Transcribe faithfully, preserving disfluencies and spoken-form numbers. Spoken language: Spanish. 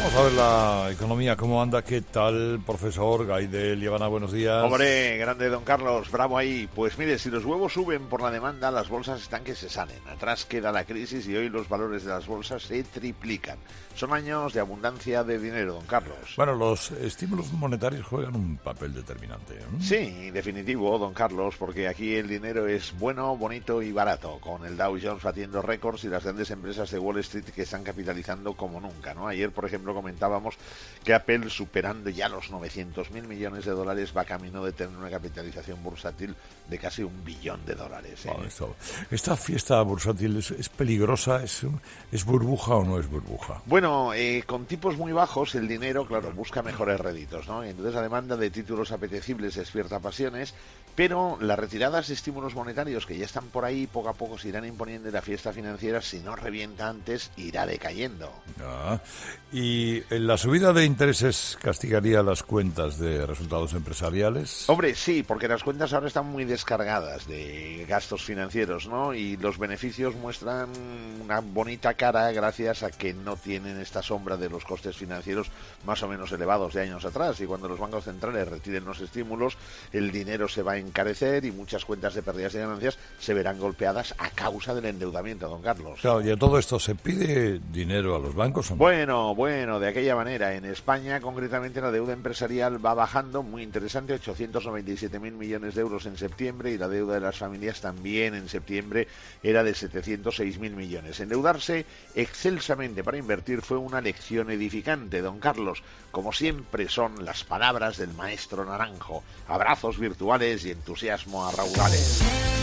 Vamos a ver la economía, cómo anda, qué tal, profesor Gaidel Liebana, buenos días. Hombre, grande don Carlos, bravo ahí. Pues mire, si los huevos suben por la demanda, las bolsas están que se salen. Atrás queda la crisis y hoy los valores de las bolsas se triplican. Son años de abundancia de dinero, don Carlos. Bueno, los estímulos monetarios juegan un papel determinante, ¿eh? Sí, definitivo, don Carlos, porque aquí el dinero es bueno, bonito y barato, con el Dow Jones batiendo récords y las grandes empresas de Wall Street que están capitalizando como nunca, ¿no? Ayer, por ejemplo, comentábamos que Apple, superando ya los novecientos mil millones de dólares, va camino de tener una capitalización bursátil de casi un billón de dólares, ¿eh? Bueno, esto, esta fiesta bursátil es, es peligrosa, es, es burbuja o no es burbuja. Bueno, eh, con tipos muy bajos el dinero, claro, busca mejores réditos, ¿no? Entonces la demanda de títulos apetecibles despierta pasiones, pero las retiradas de estímulos monetarios que ya están por ahí poco a poco se irán imponiendo y la fiesta financiera, si no revienta antes, irá decayendo. Ah, y la subida de intereses castigaría las cuentas de resultados empresariales. Hombre, sí, porque las cuentas ahora están muy descargadas de gastos financieros, ¿no? Y los beneficios muestran una bonita cara gracias a que no tienen esta sombra de los costes financieros más o menos elevados de años atrás. Y cuando los bancos centrales retiren los estímulos, el dinero se va a encarecer y muchas cuentas de pérdidas y ganancias se verán golpeadas a causa del endeudamiento, don Carlos. Claro, y a todo esto, ¿se pide dinero a los bancos o no? Bueno, bueno, de aquella manera. En España, concretamente, la deuda empresarial va bajando, muy interesante, ochocientos noventa y siete mil millones de euros en septiembre, y la deuda de las familias también en septiembre era de setecientos seis mil millones. Endeudarse excelsamente para invertir fue una lección edificante, don Carlos. Como siempre son las palabras del maestro Naranjo. Abrazos virtuales y entusiasmo a raudales.